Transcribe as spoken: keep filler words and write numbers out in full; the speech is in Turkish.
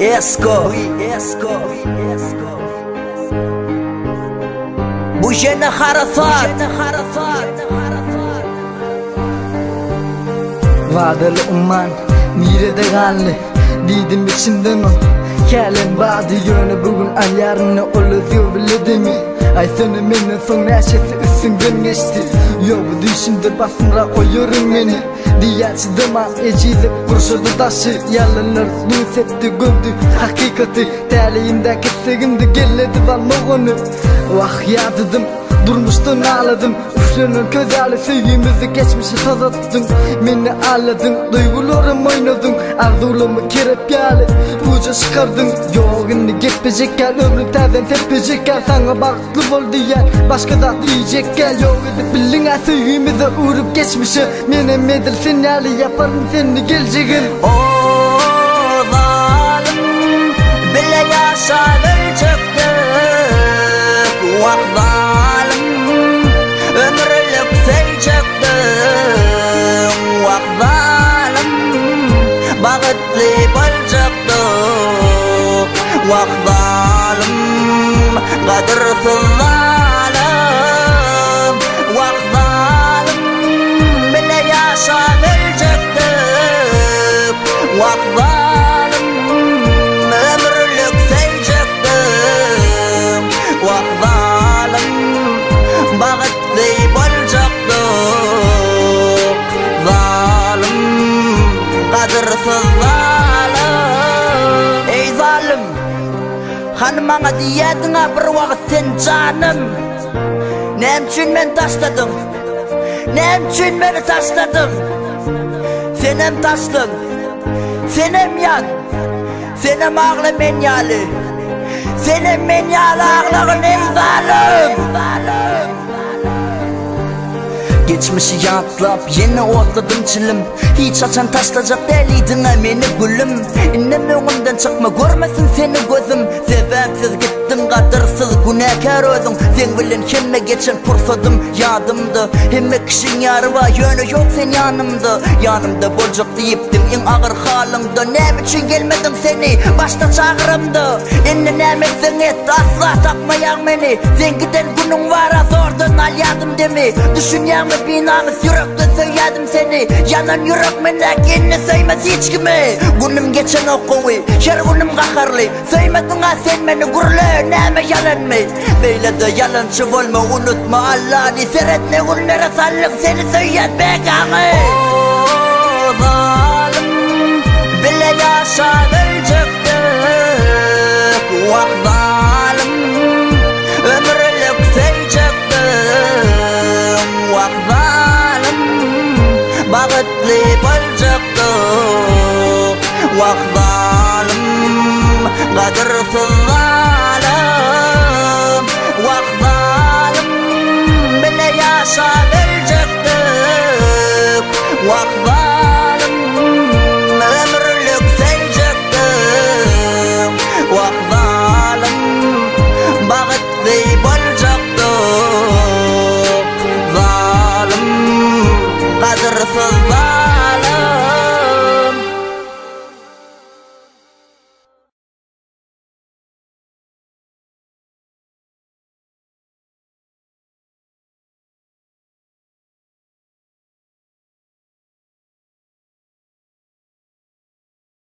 Esko Bu jene harafat Vadeli umman Nirede galli Didim içimden o Kelen bağdı yönü bugün ay yarını oluyor biledi mi? Ay sonu menin son neşesi üstünden geçti. Yo bu düşümde basınra koyuyorum beni. Diyelsi dema ecilip kurşudu taşı. Yalanlar düz etti gördü hakikati. Teleyimde kesegimdi geledi valmağını. Vah yadıdım durmuştun ağladım. Üflenen köz sevgimizi geçmişe tazattın. Beni ağladın duygularım oynadın. Arzularımı kerep yali uca çıkardın. Yoğunu gitmeyecek gel ömrüm terden tepecek gel. Sana baklı ol diyen başka da diyecek gel. Yok edip bilin sevgimizi uğrup geçmişe. Mene medel sinyali yaparım seni geleceğin. O zalim bile yaşadık çıktık. Vah zalim ömürlük sevecektim. Vah zalim bağıtlı bulacaktım. Vah zalim kadırsız zalim. Vah zalim bile yaşayabilecektim. Vah zalim ömürlük sevecektim. Vah zalim bağıtlı bulacaktım. Zalim kadırsız zalim. Ey zalim hanımana diyedine bir vakit sen canım. Nemçin men taşladım, nemçin beni taşladım. Senem taşlım, senem yan, senem ağlı men yalı. Senem men yalı ağlığın ey zalim. Geçmişi yatlap yeni otladım çilim. Hiç açan taşlayacak deliydin emini gülüm. İnnem önümden çıkma görmesin seni gözüm. Sebepsiz gittim kadırsız günahkar özüm. Sen bilin kime geçen fırsadım yadımdı. Hemme kişin yarı var yönü yok sen yanımda. Yanımda bolcuk deyiptim en ağır halımda. Ne için gelmedim seni başta çağırımdı. İnne nemetsin et asla takmayan beni. Sen giden günün var az oradan al yadım demi. Düşünyen mi binamız yürekle söyledim seni. Yanan yürek menek inni söymez hiç kimi. Günüm geçen okuvi her günüm kaharlı. Söyledin ha sen beni gurle neme yalan mı? Böyle de yalancı olma unutma Allah'ını seyret ne günlere sallık seni söylet be kanı. O zalim bile yaşayabilecektik. Vah zalim ömürlük sevecektim. Vah zalim bağıtlı bulacaktım. Vah zalim kadırsız